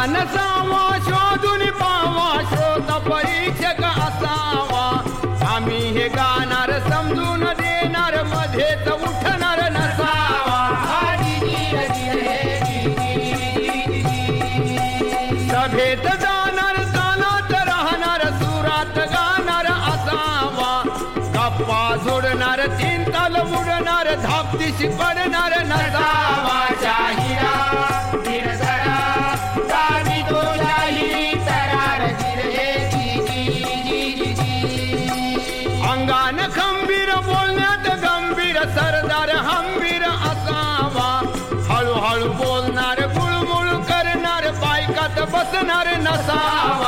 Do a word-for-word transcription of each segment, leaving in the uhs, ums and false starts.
नसावा शोधून पावा श्रोत परीक्षक असावा आम्ही हे गाणार समजून देणार मध्येच उठणार नसावा सभेत जाणार तालात राहणार सुरात गाणार असावा गप्पा जोडणार तीन ताल उडणार धापतीशी पडणार नसावा जाहिरा अंगान खंबीर बोलण्यात गंभीर सरदार हंबीर असावा हळूहळू बोलणार गुळमुळ करणार बायकात बसणार नसावा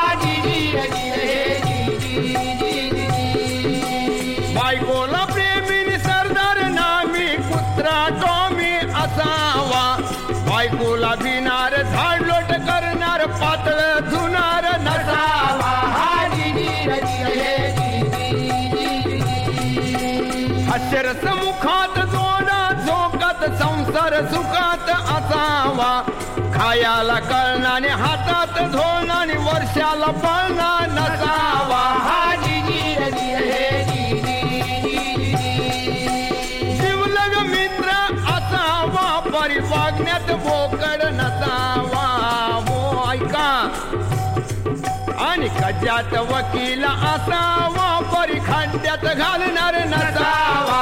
बायकोला प्रेमीने सरदार नामी कुत्रा टॉमी असावा बायकोला भिनार झाडलोट करणार पातळ धुणार नसावा अक्षरस मुखात जोडा झोकात संसार सुखात असावा खायाला कळणाने हातात धोरणाने वर्षाला पळणा नसावा शिवलग मित्र असावा परी वागण्यात बोकड नसावा हो ऐका आणि कज्जात वकील असावा परी खड्ड्यात घालणार नसावा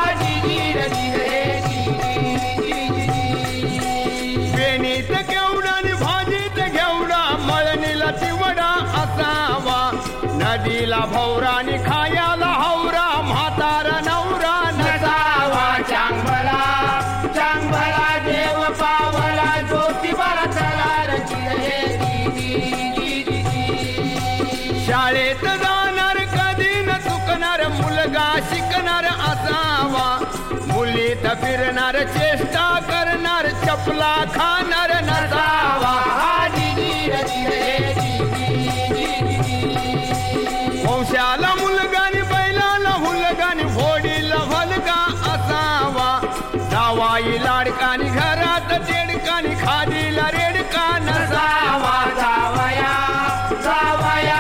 पेनीत केवढा आणि भाजीत घेवडा मळणीला चिवडा असावा नदीला भौरानी खायाला हौरा म्हातारा नवरा नसावा चांगला चांगला देव पावला ज्योतिबाला चला शाळेत जाणार कधी न चुकणार मुलगा शिकणार असावा मुलीत फिरणार चेष्टा करणार चपला खाणार नसावा वंशाला मुलगानी बैलाला हुलगानी घोडीला भलगा असावा जावाई लाडकानी घरात तेडकानी खादीला रेडका नसावा जावया जावया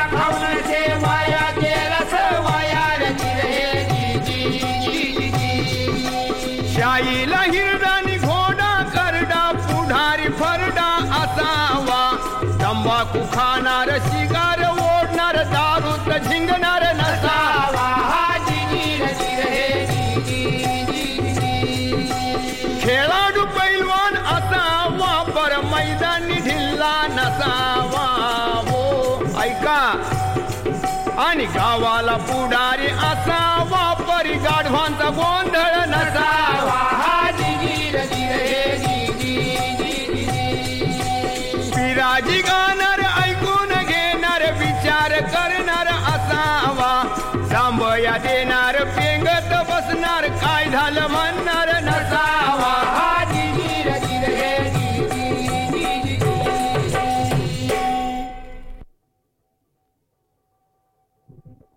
शाईला हिरडानी घोडा करडा पुढारी फरडा असावा तंबाखू खाणार शिगार ओढणार दारूत झिंगणार नसावा खेळाडू पैलवान असावा पर मैदानी ढिल्ला नसावा हो ऐका आणि गावाला पुढारी असावा परी गाढवांचा गोंधळ नसावा पिराजी गाणार ऐकून घेणार विचार करणार असावा जांभया देणार पेंगत बसणार काय झालं